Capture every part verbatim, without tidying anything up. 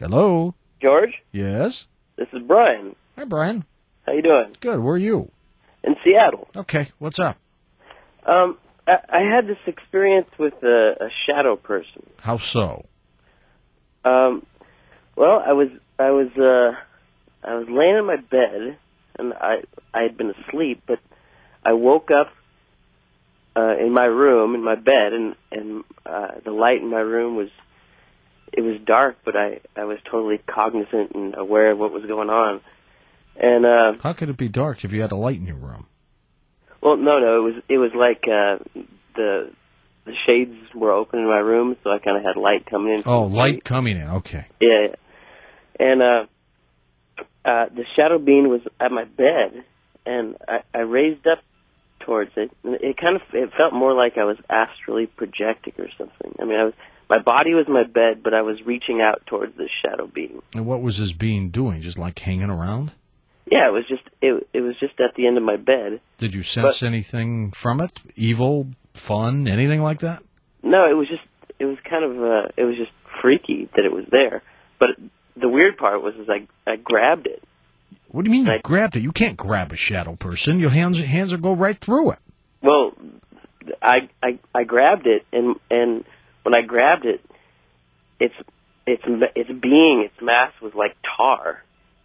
Hello? George? Yes? This is Brian. Hi, Brian. How you doing? Good. Where are you? In Seattle. Okay. What's up? Um, I, I had this experience with a, a shadow person. How so? Um, well, I was I was uh, I was laying in my bed, and I I had been asleep, but I woke up uh, in my room, in my bed, and and uh, the light in my room was it was dark, but I I was totally cognizant and aware of what was going on. And uh, How could it be dark if you had a light in your room? well, no, no, it was it was like uh, the the shades were open in my room, so I kind of had light coming in. From Oh, the light street. coming in. Okay. Yeah, yeah. And uh, uh, the shadow being was at my bed, and I, I raised up towards it. And it kind of it felt more like I was astrally projecting or something. I mean, I was my body was my bed, but I was reaching out towards the shadow being. And what was this being doing? Just like hanging around? Yeah, it was just it. It was just at the end of my bed. Did you sense But- anything from it? Evil, fun, anything like that? No, it was just it was kind of uh, it was just freaky that it was there. But the weird part was is I I grabbed it. What do you mean you I- grabbed it? You can't grab a shadow person. Your hands hands will go right through it. Well, I I I grabbed it, and and when I grabbed it, its its its being, its mass was like tar.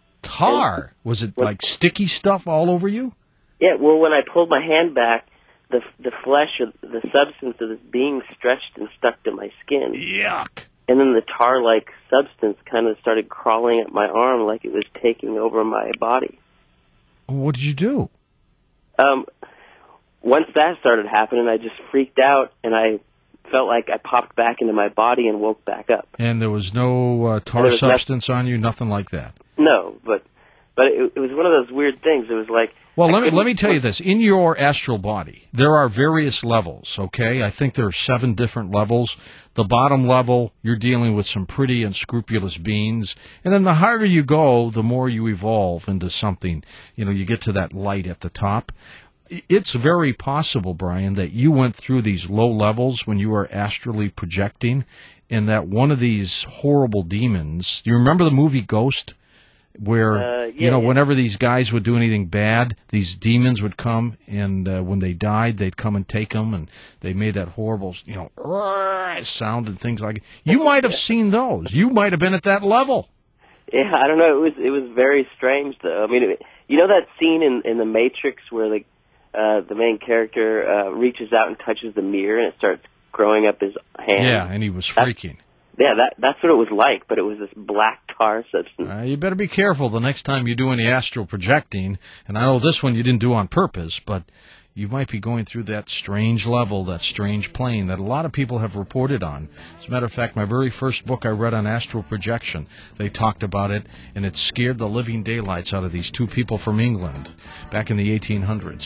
Tar? Was it What- like sticky stuff all over you? Yeah. Well, when I pulled my hand back, the the flesh or the substance of this being stretched and stuck to my skin, Yuck. and then the tar-like substance kind of started crawling up my arm like it was taking over my body. What did you do? Um, once that started happening, I just freaked out, and I felt like I popped back into my body and woke back up. And there was no uh, tar There was noth- substance on you, nothing like that. No, but but it, it was one of those weird things. It was like Well, I let me couldn't- let me tell you this. In your astral body, there are various levels, okay? I think there are seven different levels. The bottom level, you're dealing with some pretty unscrupulous beings. And then the higher you go, the more you evolve into something. You know, you get to that light at the top. It's very possible, Brian, that you went through these low levels when you were astrally projecting, and that one of these horrible demons, do you remember the movie Ghost? Where, Uh, yeah, you know, yeah. whenever these guys would do anything bad, these demons would come, and uh, when they died, they'd come and take them, and they made that horrible, you know, sound and things like that. You might have seen those. You might have been at that level. Yeah, I don't know. It was it was very strange though. I mean, it, you know that scene in in the Matrix where the uh, the main character uh, reaches out and touches the mirror and it starts growing up his hand. Yeah, and he was That's- freaking. Yeah, that that's what it was like, but it was this black tar substance. Uh, you better be careful the next time you do any astral projecting. And I know this one you didn't do on purpose, but you might be going through that strange level, that strange plane that a lot of people have reported on. As a matter of fact, my very first book I read on astral projection, they talked about it, and it scared the living daylights out of these two people from England back in the eighteen hundreds.